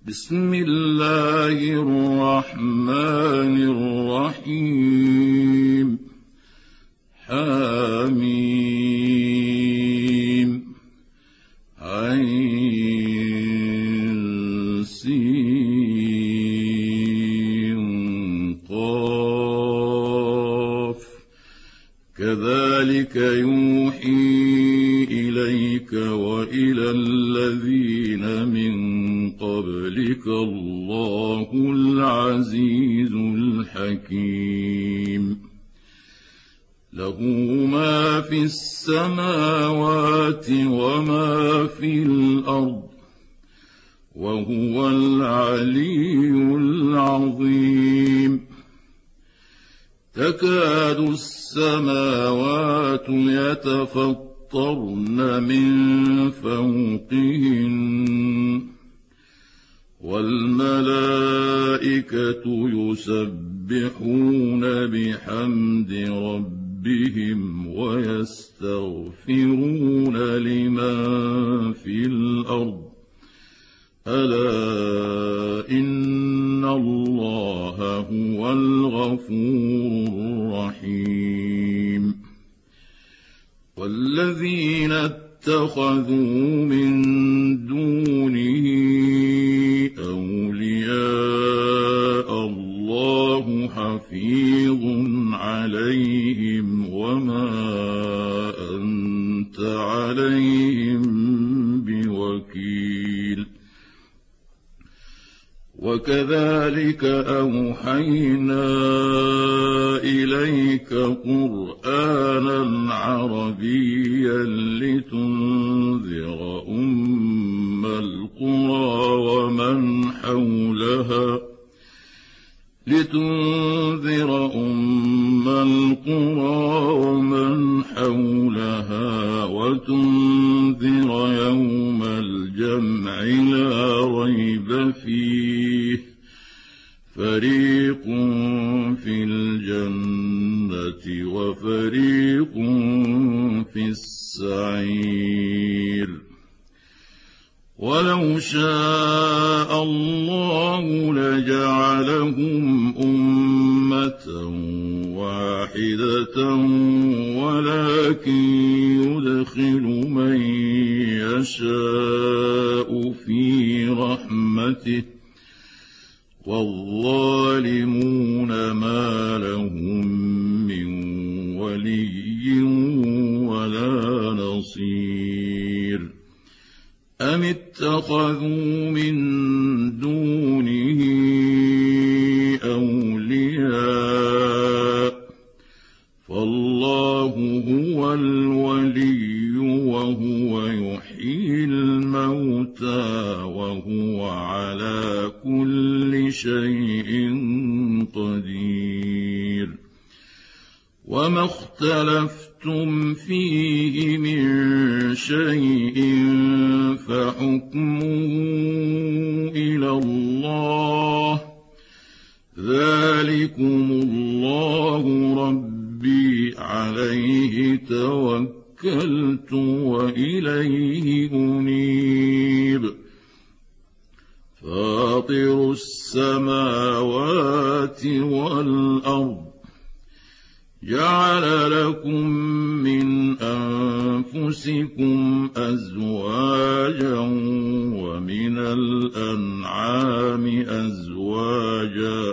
بسم الله الرحمن الرحيم حميم عين سين قاف كذلك يوحي إليك وإلى الذين من قبلك الله العزيز الحكيم له ما في السماوات وما في الأرض وهو العلي العظيم تكاد السماوات يتفطرن من فوقهن والملائكة يسبحون بحمد ربهم ويستغفرون لمن في الأرض ألا إن الله هو الغفور الرحيم والذين اتخذوا من دونه أولياء الله حفيظ عليهم وما أنت عليهم بوكيل وكذلك أوحينا إليك قرآنا عربيا لتنذر أم القرى ومن حولها وتنذر يوم الجمع لا ريب فيه فريق في الجنة وفريق في السعير ولو شاء الله لجعلهم أمة واحدة ولكن يدخل من يشاء في رحمته والظالمون ما لهم من ولي ولا نصير أم اتخذوا من دونه أولياء فالله هو الولي وهو يحيي الموتى وهو على كل شيء قدير وما اختلفتم فيه من شيء فحكمه إلى الله ذلكم الله ربي عليه توكلت وإليه أنيب فاطر السماوات والأرض جعل لكم من أنفسكم أزواجا ومن الأنعام أزواجا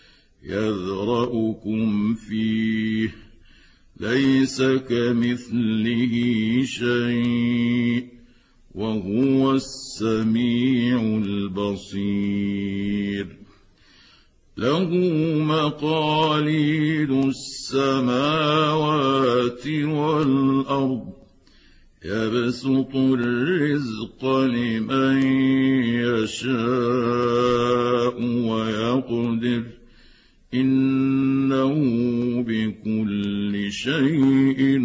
يذرأكم فيه ليس كمثله شيء وهو السميع البصير له مقاليد السماوات والأرض يبسط الرزق لمن يشاء ويقدر إنه بكل شيء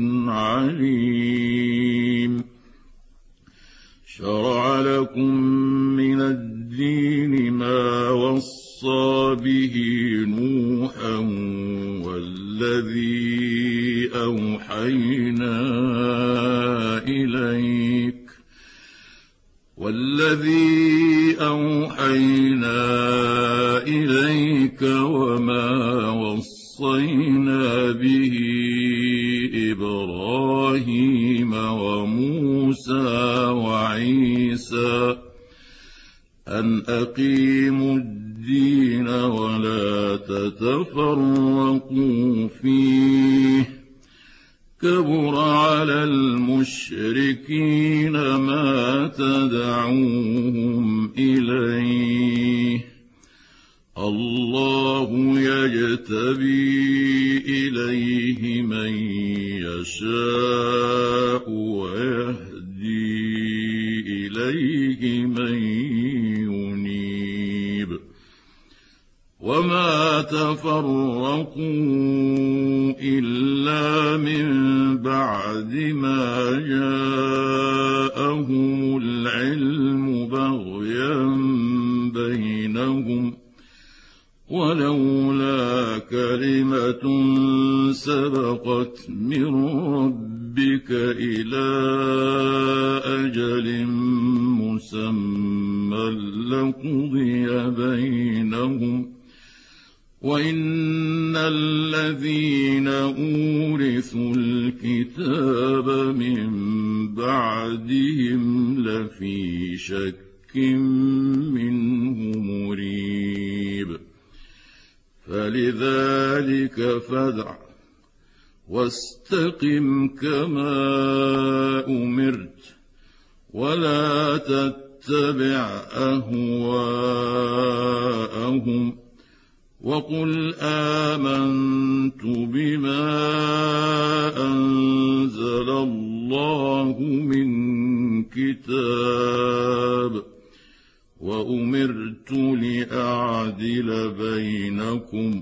عليم شرع لكم من الدين ما وصى به نوحا والذي أوحينا إليك والذي أوحينا إليك وما وصينا به إبراهيم وموسى وعيسى أن أقيموا الدين ولا تتفرقوا فيه كبر على المشركين ما تدعوهم إليه الله يجتبي إليه من يشاء ويهدي إليه من ينيب وما تفرقوا إلا من بعد ما جاءهم العلم بغيا بينهم ولولا كلمة سبقت من ربك إلى أجل مسمى لقضي بينهم وإن الذين أورثوا الكتاب من بعدهم لفي شك منه مريب فلذلك فادع واستقم كما أمرت ولا تتبع أهواءهم وقل آمنت بما أنزل الله من كتاب وأمرت لأعدل بينكم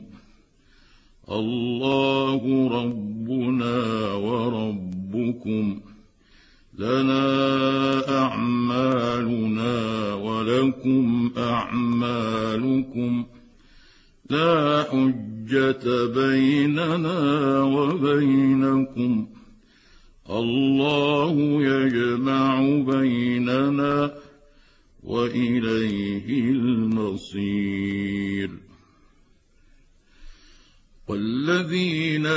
الله ربنا وربكم لنا أعمالنا ولكم أعمالكم لا حجة بيننا وبينكم الله يجمع بيننا وإليه المصير والذين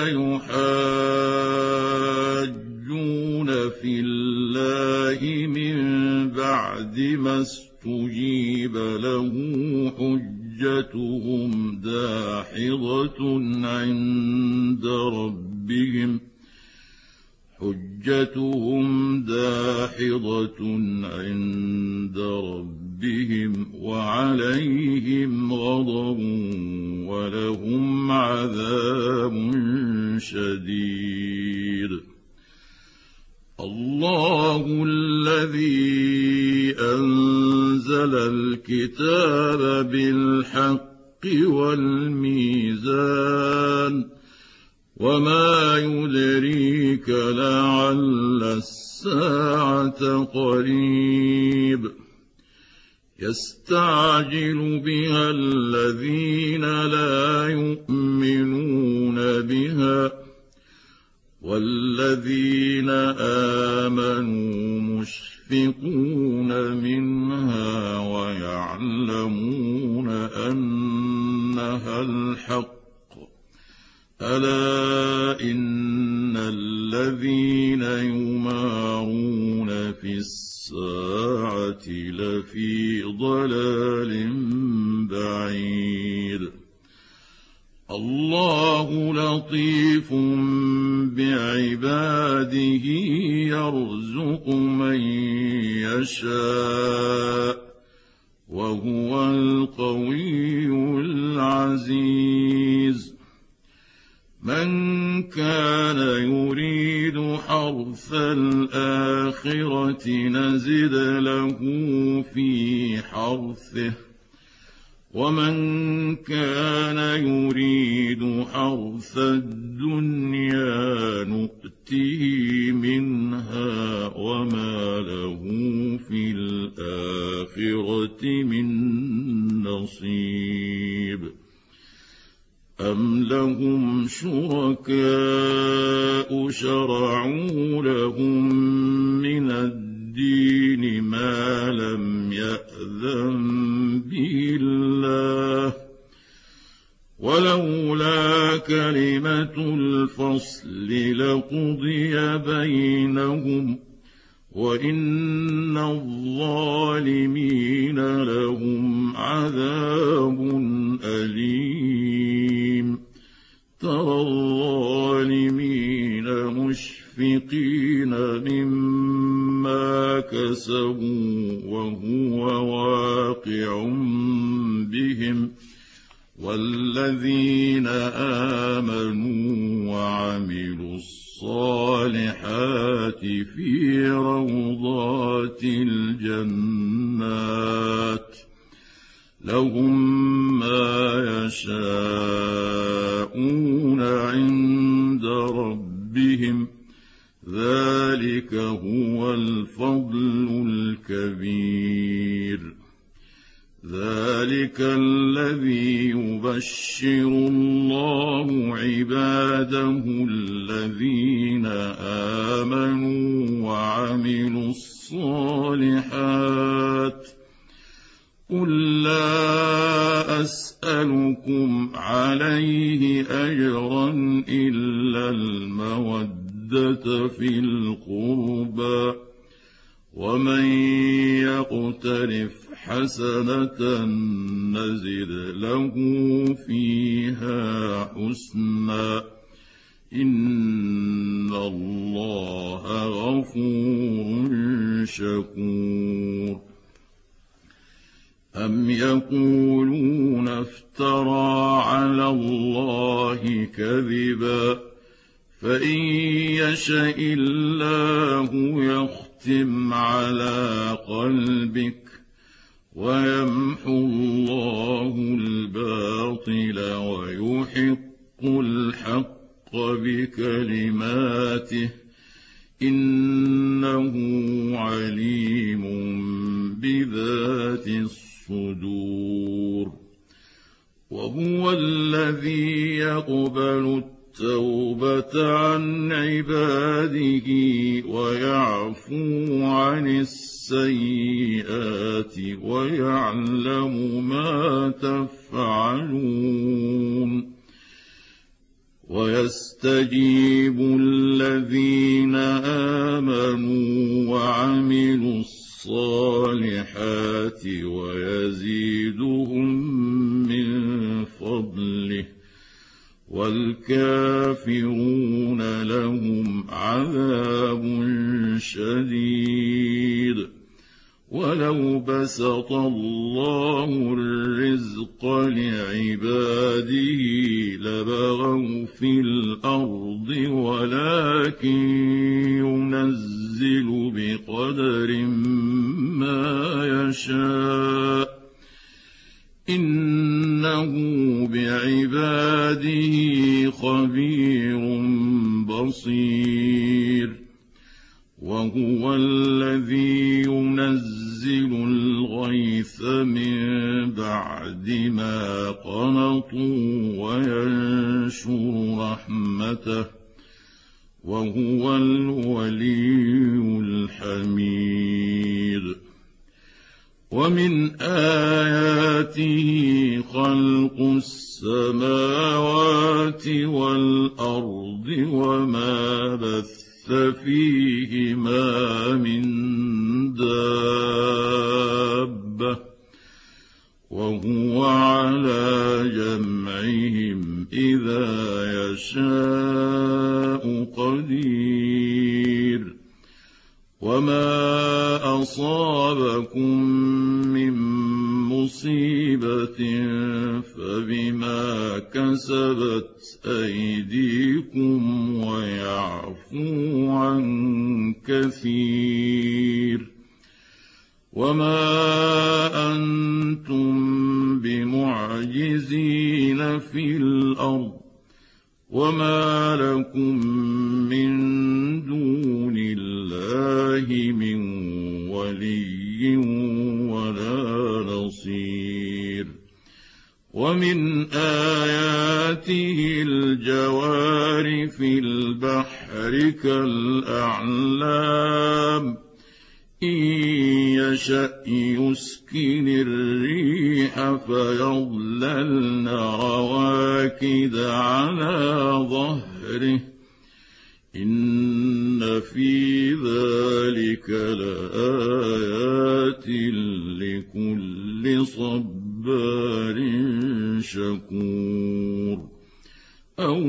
يحاجون في الله من بعد ما استجيب له حجتهم داحضة عند ربهم وعليهم غضب ولهم عذاب شديد الله الذي أنزل الكتاب بالحق والميزان وما يدريك لعل الساعة قريب يستعجل بها الذين لا يؤمنون بها والذين آمنوا مشفقون منها ويعلمون أنها الحق ألا إن الذين يمارون في الساعة لفي ضلال بعيد الله لطيف بعباده يرزق من يشاء وهو القوي العزيز من كان يريد حرث الآخرة نزد له في حرثه ومن كان يريد حرث الدنيا نؤته منها وما له في الآخرة من نصيب أم لهم شركاء شرعوا لهم من الدين الدين ما لم يأذن به الله، ولولا كلمة الفصل لقضي بينهم، وإن الظالمين لهم عذاب أليم. ترى الظالمين مشفقين مما كسبوا وهو واقع بهم، والذين آمنوا وعملوا الصالحات في روضات الجنات لهم ما يشاءون عند ربهم، ذلك هو الفضل الكبير. ذلك الذي يبشر الله عباده الذين آمنوا وعملوا الصالحات. قل لا أسألكم عليه أجرا إلا المودة في القربى، ومن يقترف حسنة نزد له فيها حسنا، إن الله غفور شكور. أم يقولون افترى على الله كذبا، فإن يشأ الله يختم على قلبك ويمحو الله الباطل ويحق الحق بكلماته، إنه عليم بذات الصدور. وهو الذي يقبل التوبة عن عباده ويعفو عن السيئات ويعلم ما تفعلون، ويستجيب الذين آمنوا وعملوا الصالحات ويزيدهم من فضله، والكافرون لهم عذاب شديد. ولو بسط الله الرزق لعباده لبغوا في الأرض، ولكن ينزل بقدر ما يشاء، إنه بعباده خبير بصير. وهو الذي ينزل الغيث من بعد ما قنطوا وينشر رحمته، وهو الولي الحميد. ومن آياته خلق السماوات والأرض وما بث فيهما من دابة، وهو على جمعهم إذا يشاء قدير. وما أصابكم من مصيبة فبما كسبت أيديكم ويعفو عن كثير. وما أنتم بمعجزين في الأرض، وما لكم من دون الله من ولي ولا نصير. ومن آياته الجوار في البحر كالأعلام إن يشأ يسكن الريح فيظللن رواكد على ظهره إن في ذلك لآيات لكل صبار شكور أو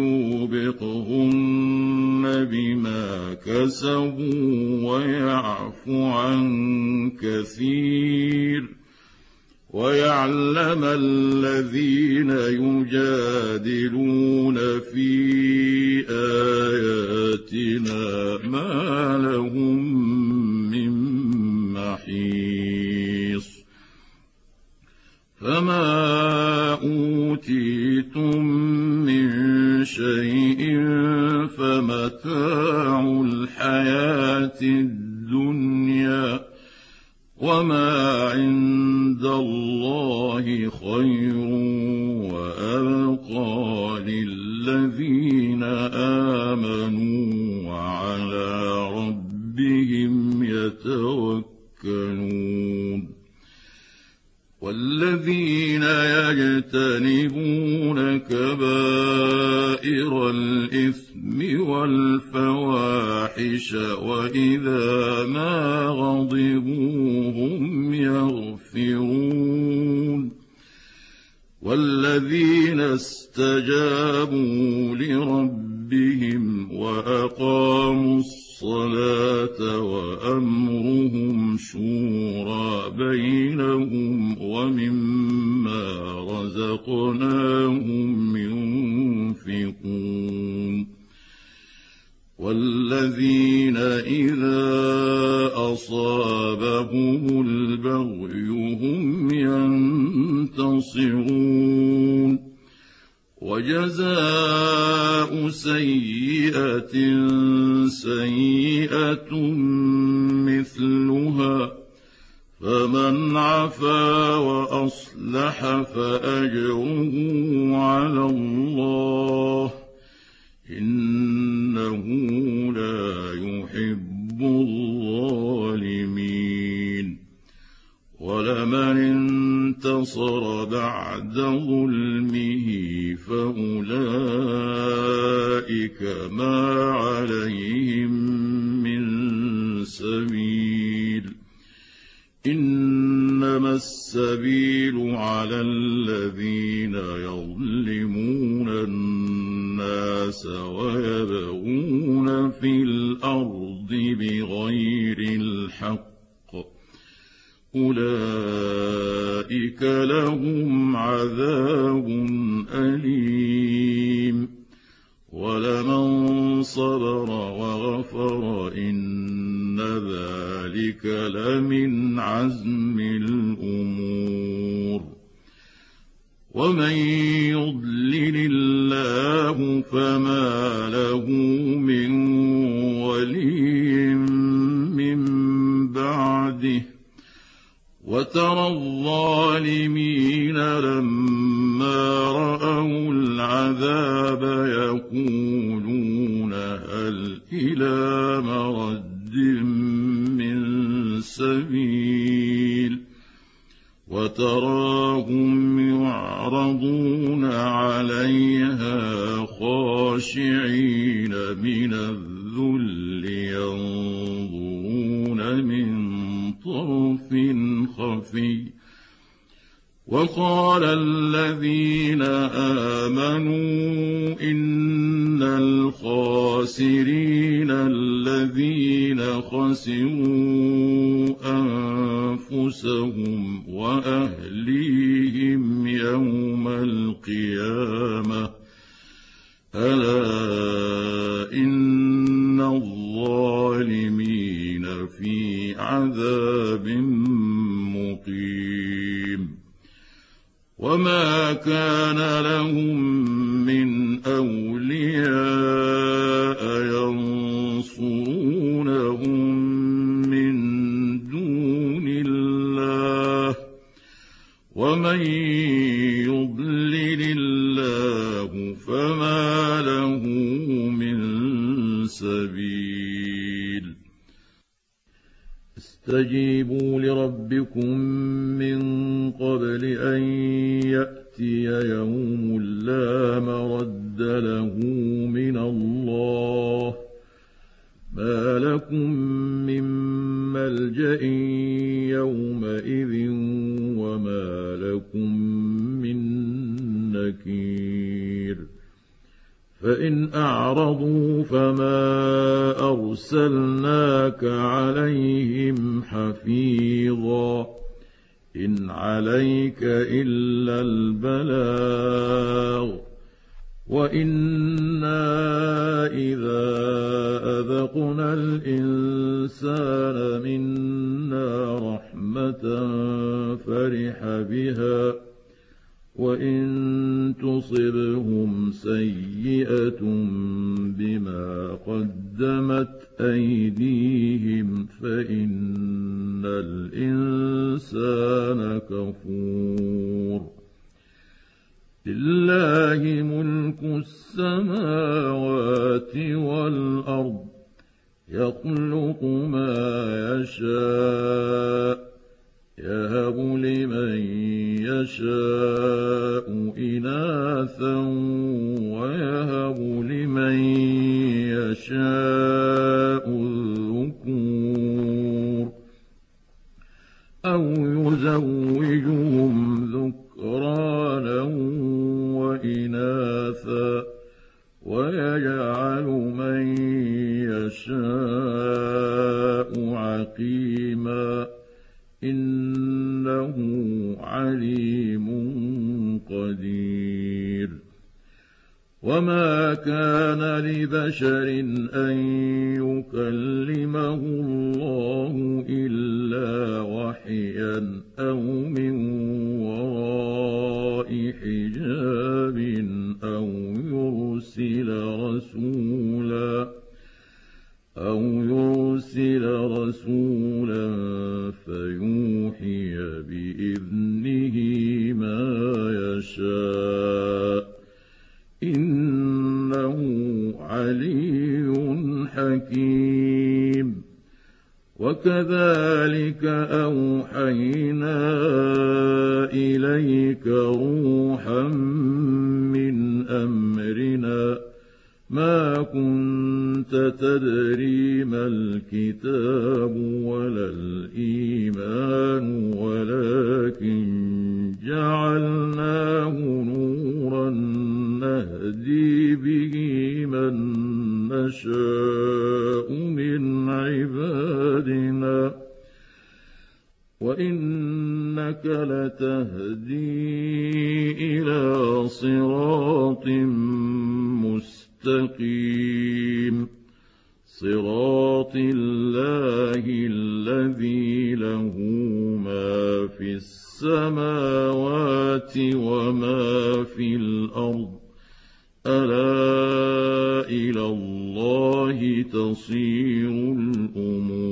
يوبقهن بما كسبوا ويعفو عن كثير ويعلم الذين يجادلون في آياتنا ما لهم من محيص فما أوتيتم من شيء فمتاع الحياة الدنيا وما عند الله خير وأبقى للذين آمنوا وعلى ربهم يتوكلون والذين يجتنبون كبائر الإثم والفواحش وإذا ما غضبوا هم يغفرون والذين استجابوا لربهم وأقاموا الصلاة وأمرهم شورى بينهم ومما رزقناهم ينفقون والذين إذا أصابهم البغي هم ينتصرون وجزاء سيئة سيئة مثلها فمن عفا وأصلح فأجره على الله إنه لا يحب الظالمين ولمن انتصر بعد ظلمه فأولئك ما عليهم من سبيل إنما السبيل على الذين يظلمون الناس ويبغون في الأرض بغير الحق أولئك لهم عذاب أليم ولمن صبر وغفر إن ذلك لمن عزم الأمور ومن يضلل الله فما له من ولي من بعده وترى الظالمين لما رأوا العذاب يقولون هل إلى مرد من سبيل وتراهم يعرضون عليها خاشعين من الذل ينظرون من طرف خفي وقال الذين آمنوا إن الخاسرين الذين خسروا أنفسهم وأهليهم يوم القيامة ألا إن الظالمين في عذاب مقيم وما كان لهم من أولياء ينصرونهم من دون الله ومن يضلل الله فما له من سبيل استجيبوا لربكم من قبل أن يأتي يوم لا مرد له من الله ما لكم من ملجأ يومئذ وما لكم من نكير فإن أعرضوا فما أرسلناك عليهم حفيظا إن عليك إلا البلاغ وإنا إذا أذقنا الإنسان منا رحمة فرح بها وإن تصبهم سيئة بما قدمت أيديهم فإن الإنسان كفور لله ملك السماوات والأرض يخلق ما يشاء يهب لمن يشاء إناثا ويهب لمن يشاء الذكور أو يزوجهم ذكرانا وإناثا ويجعل من يشاء عقيما إنه عليم قدير وما كان لبشر أن يكلمه الله إلا وحيا أو من وراء حجاب أو يرسل رسولا فيوحي بإذنه ما يشاء إنه علي حكيم وكذلك أوحينا إليك روحا من أمرنا ما كنت تدري ما الكتاب ولا الإيمان ولكن جعلناه نورا نهدي به من نشاء من عبادنا وإنك لتهدي إلى صراط مستقيم صراط الله الذي له ما في السماوات وما في الأرض ألا إلى الله تصير الأمور